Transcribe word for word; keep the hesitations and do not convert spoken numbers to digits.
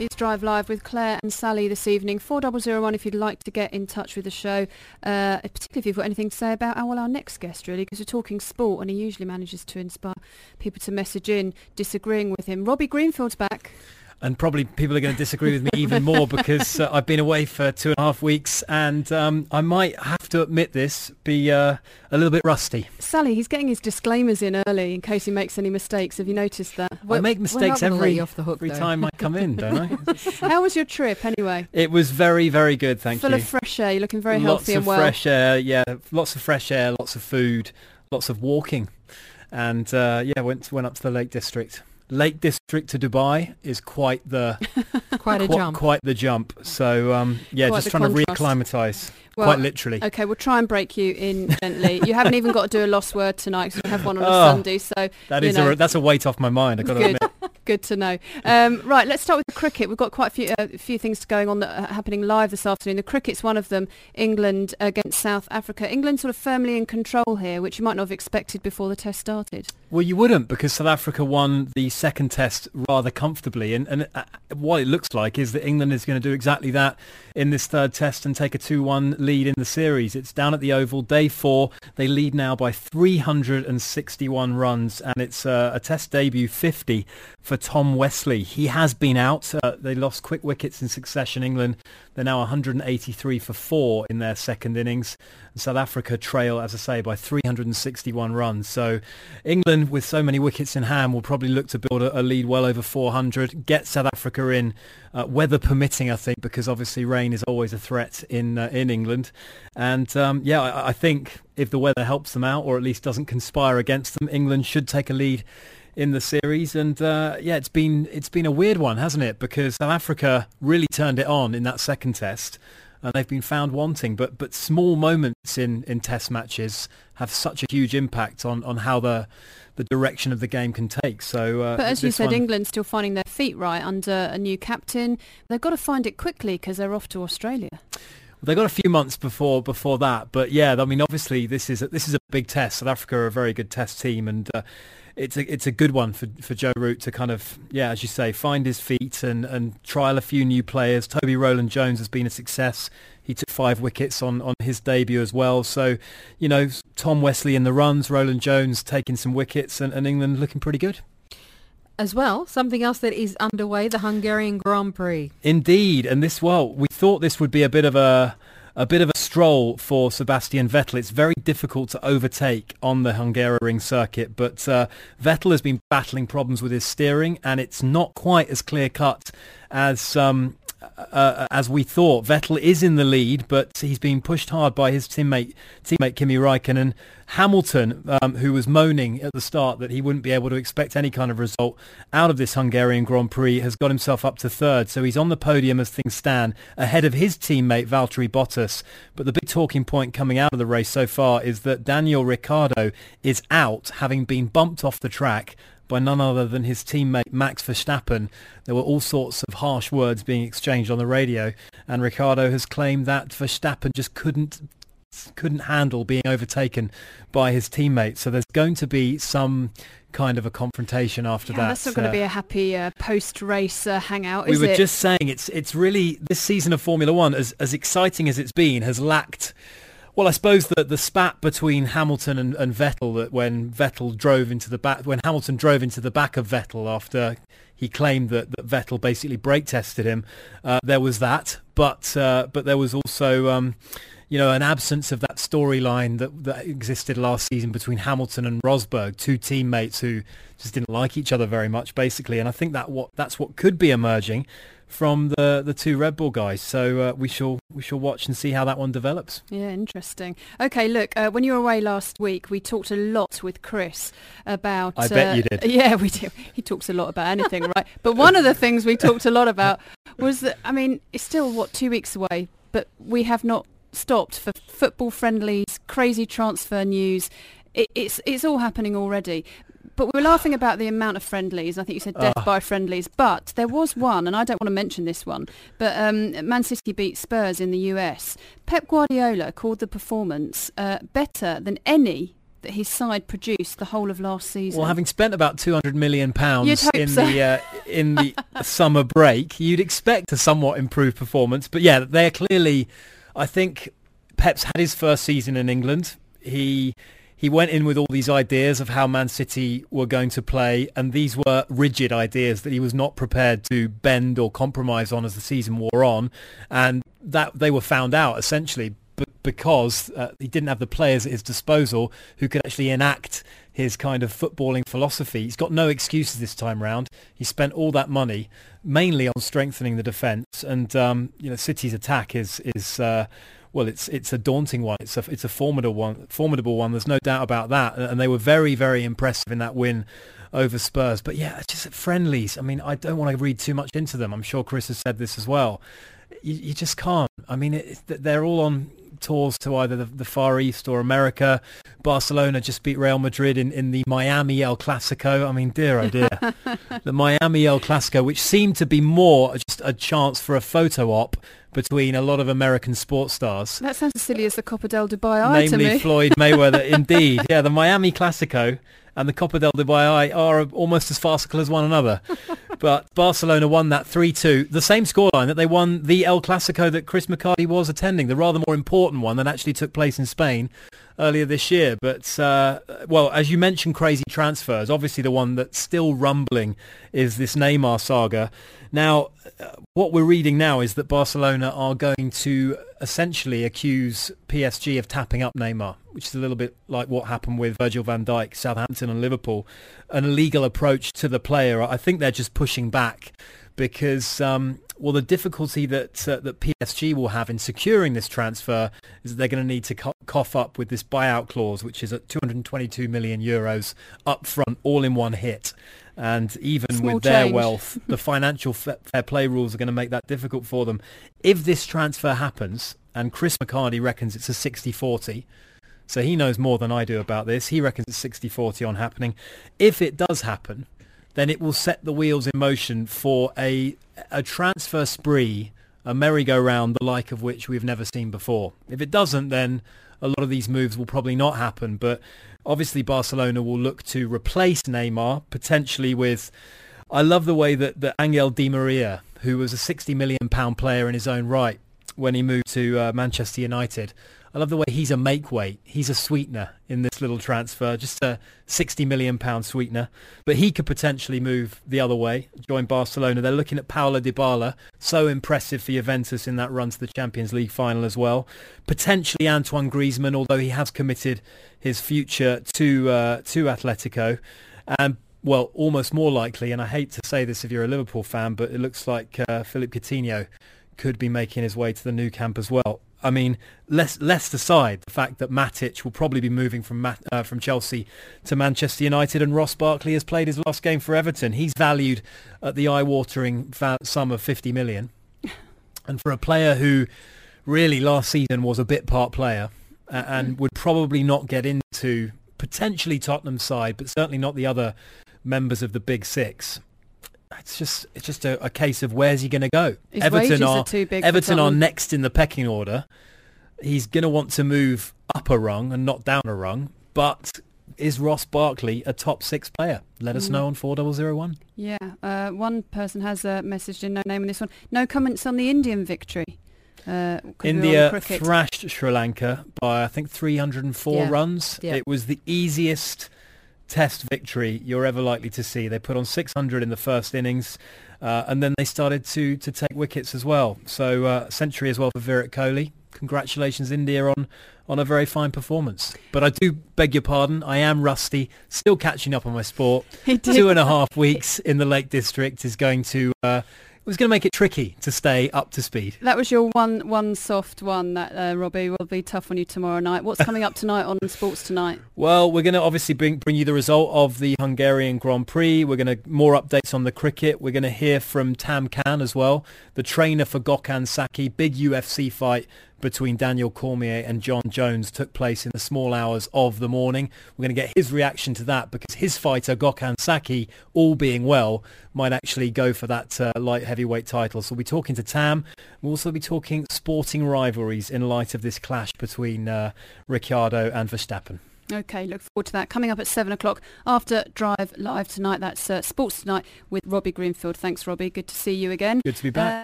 It's Drive Live with Claire and Sally this evening. four zero zero one if you'd like to get in touch with the show, uh, particularly if you've got anything to say about our, well, our next guest, really, because we're talking sport and he usually manages to inspire people to message in disagreeing with him. Robbie Greenfield's back. And probably people are going to disagree with me even more because uh, I've been away for two and a half weeks and um, I might have to admit this, be uh, a little bit rusty. Sally, he's getting his disclaimers in early in case he makes any mistakes. Have you noticed that? I make mistakes every, off the hook, every though. time I come in, don't I? How was your trip anyway? It was very, very good, thank Full you. Full of fresh air. You're looking very lots healthy and well. Lots of fresh air, yeah. Lots of fresh air, lots of food, lots of walking. And uh, yeah, went went up to the Lake District. Lake District to Dubai is quite the quite a qu- jump. Quite the jump. So um, yeah, Quite just the trying contrast. to reacclimatise. Well, quite literally. Okay, we'll try and break you in gently. You haven't even got to do a lost word tonight because we have one on a Oh, Sunday. So That you is know. a, that's a weight off my mind, I've got to Good. admit. Good to know. Um, right, let's start with the cricket. We've got quite a few, uh, few things going on that are happening live this afternoon. The cricket's one of them, England against South Africa. England sort of firmly in control here, which you might not have expected before the test started. Well, you wouldn't, because South Africa won the second test rather comfortably. And, and uh, what it looks like is that England is going to do exactly that in this third test and take a two one lead in the series. It's down at the Oval, day four. They lead now by three hundred sixty-one runs, and it's uh, a test debut fifty for Tom Wesley. He has been out. Uh, they lost quick wickets in succession, England. They're now one hundred eighty-three for four in their second innings. South Africa trail, as I say, by three hundred sixty-one runs. So England, with so many wickets in hand, will probably look to build a, a lead well over four hundred, get South Africa in, uh, weather permitting, I think, because obviously rain is always a threat in uh, in England. And um, yeah, I, I think if the weather helps them out, or at least doesn't conspire against them, England should take a lead in the series. And uh, yeah, it's been it's been a weird one, hasn't it? Because South Africa really turned it on in that second test. And they've been found wanting, but but small moments in, in test matches have such a huge impact on, on how the the direction of the game can take. So, uh, but as you said, one, England's still finding their feet right under a new captain. They've got to find it quickly because they're off to Australia. They got a few months before before that, but yeah, I mean, obviously this is a, this is a big test. South Africa are a very good test team, and uh, it's a it's a good one for for Joe Root to kind of, yeah, as you say, find his feet and, and trial a few new players. Toby Rowland-Jones has been a success. He took five wickets on, on his debut as well. So, you know, Tom Wesley in the runs, Rowland-Jones taking some wickets, and, and England looking pretty good. As well, something else that is underway, the Hungarian Grand Prix. Indeed, and this, well, we thought this would be a bit of a a bit of a stroll for Sebastian Vettel. It's very difficult to overtake on the Hungaroring circuit, but uh, Vettel has been battling problems with his steering, and it's not quite as clear cut as um, uh, as we thought. Vettel is in the lead, but he's being pushed hard by his teammate teammate Kimi Räikkönen. Hamilton, um, who was moaning at the start that he wouldn't be able to expect any kind of result out of this Hungarian Grand Prix, has got himself up to third. So he's on the podium as things stand, ahead of his teammate Valtteri Bottas. But the big talking point coming out of the race so far is that Daniel Ricciardo is out, having been bumped off the track by none other than his teammate Max Verstappen. There were all sorts of harsh words being exchanged on the radio, and Ricciardo has claimed that Verstappen just couldn't couldn't handle being overtaken by his teammates. So there's going to be some kind of a confrontation after yeah, that. That's not going to uh, be a happy uh, post-race uh, hangout, we is were it? just saying, it's it's really, this season of Formula One, as as exciting as it's been, has lacked, well, I suppose that the spat between Hamilton and, and Vettel, that when Vettel drove into the back, when Hamilton drove into the back of Vettel after he claimed that, that Vettel basically brake tested him, uh, there was that, but uh, but there was also um, you know, an absence of that storyline that, that existed last season between Hamilton and Rosberg, two teammates who just didn't like each other very much, basically. And I think that what that's what could be emerging from the the two Red Bull guys. So uh, we shall we shall watch and see how that one develops. Yeah, interesting. Okay, look, uh, when you were away last week, we talked a lot with Chris about... I bet uh, you did. Yeah, we did. He talks a lot about anything, right? But one of the things we talked a lot about was that, I mean, it's still, what, two weeks away, but we have not stopped for football friendlies, crazy transfer news. It, it's it's all happening already. But we were laughing about the amount of friendlies. I think you said death Oh. by friendlies. But there was one, and I don't want to mention this one, but um, Man City beat Spurs in the U S. Pep Guardiola called the performance uh, better than any that his side produced the whole of last season. Well, having spent about two hundred million You'd pounds hope in so. the uh, in the summer break, you'd expect a somewhat improved performance. But yeah, they're clearly, I think Pep's had his first season in England. He he went in with all these ideas of how Man City were going to play, and these were rigid ideas that he was not prepared to bend or compromise on as the season wore on, and that they were found out essentially b- because uh, he didn't have the players at his disposal who could actually enact his kind of footballing philosophy. He's got no excuses this time round. He spent all that money mainly on strengthening the defence, and um, you know, City's attack is is. Uh, Well, it's it's a daunting one. It's a it's a formidable one. Formidable one. There's no doubt about that. And they were very very impressive in that win over Spurs. But yeah, just friendlies. I mean, I don't want to read too much into them. I'm sure Chris has said this as well. You, you just can't. I mean, it, they're all on tours to either the, the Far East or America. Barcelona just beat Real Madrid in, in the Miami El Clasico. I mean, dear oh dear. The Miami El Clasico, which seemed to be more just a chance for a photo op between a lot of American sports stars. That sounds as silly as the Copa del Dubai Eye to Namely me. Floyd Mayweather, indeed. Yeah, the Miami Clasico and the Copa del Dubai Eye are almost as farcical as one another. But Barcelona won that three two, the same scoreline that they won the El Clasico that Chris McCarty was attending, the rather more important one that actually took place in Spain earlier this year. But, uh, well, as you mentioned, crazy transfers, obviously the one that's still rumbling is this Neymar saga. Now, uh, what we're reading now is that Barcelona are going to essentially accuse P S G of tapping up Neymar, which is a little bit like what happened with Virgil van Dijk, Southampton and Liverpool, an illegal approach to the player. I think they're just pushing back because, um, well, the difficulty that uh, that P S G will have in securing this transfer is that they're going to need to co- cough up with this buyout clause, which is at two hundred twenty-two million euros up front, all in one hit. And even Small with their change. wealth, the financial fa- fair play rules are going to make that difficult for them. If this transfer happens, and Chris McCarty reckons it's a sixty forty, so he knows more than I do about this, he reckons it's sixty forty on happening. If it does happen, then it will set the wheels in motion for a a transfer spree, a merry-go-round, the like of which we've never seen before. If it doesn't, then a lot of these moves will probably not happen. But obviously Barcelona will look to replace Neymar, potentially with... I love the way that, that Angel Di Maria, who was a sixty million pound player in his own right when he moved to uh, Manchester United, I love the way he's a make-weight. He's a sweetener in this little transfer, just a sixty million pound sweetener. But he could potentially move the other way, join Barcelona. They're looking at Paulo Dybala, so impressive for Juventus in that run to the Champions League final as well. Potentially Antoine Griezmann, although he has committed his future to uh, to Atletico. And, well, almost more likely, and I hate to say this if you're a Liverpool fan, but it looks like uh, Philippe Coutinho could be making his way to the new camp as well. I mean, less less aside the fact that Matic will probably be moving from Mat, uh, from Chelsea to Manchester United, and Ross Barkley has played his last game for Everton. He's valued at the eye-watering va- sum of fifty million. And for a player who really last season was a bit part player uh, and would probably not get into potentially Tottenham's side, but certainly not the other members of the Big Six. It's just it's just a, a case of where's he going to go. His Everton wages are, are too big for Everton are Tottenham. next in the pecking order. He's going to want to move up a rung and not down a rung. But is Ross Barkley a top six player? Let us Mm. know on four zero zero one. Yeah, uh, one person has uh, messaged in, no name in this one. No comments on the Indian victory. Uh, 'cause we were on India cricket. thrashed Sri Lanka by, I think, three hundred four Yeah. runs. Yeah. It was the easiest test victory you're ever likely to see. They put on six hundred in the first innings, uh, and then they started to, to take wickets as well. So uh, century as well for Virat Kohli. Congratulations, India, on, on a very fine performance. But I do beg your pardon, I am rusty, still catching up on my sport. He did. Two and a half weeks in the Lake District is going to... Uh, it was going to make it tricky to stay up to speed. That was your one one soft one, that uh, Robbie will be tough on you tomorrow night. What's coming up tonight on Sports Tonight? Well, we're going to obviously bring bring you the result of the Hungarian Grand Prix. We're going to more updates on the cricket. We're going to hear from Tam Khan as well, the trainer for Gokhan Saki. Big U F C fight between Daniel Cormier and John Jones took place in the small hours of the morning. We're going to get his reaction to that because his fighter, Gokhan Saki, all being well, might actually go for that uh, light heavyweight title. So we'll be talking to Tam. We'll also be talking sporting rivalries in light of this clash between uh, Ricciardo and Verstappen. Okay, look forward to that. Coming up at seven o'clock after Drive Live tonight. That's uh, Sports Tonight with Robbie Greenfield. Thanks, Robbie. Good to see you again. Good to be back. Uh,